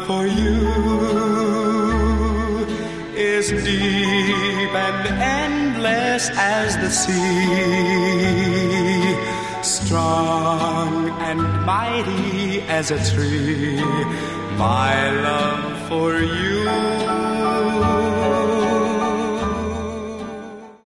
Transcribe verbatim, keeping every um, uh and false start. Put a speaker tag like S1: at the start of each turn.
S1: for you is deep and endless as the sea, strong and mighty as a tree. My love for you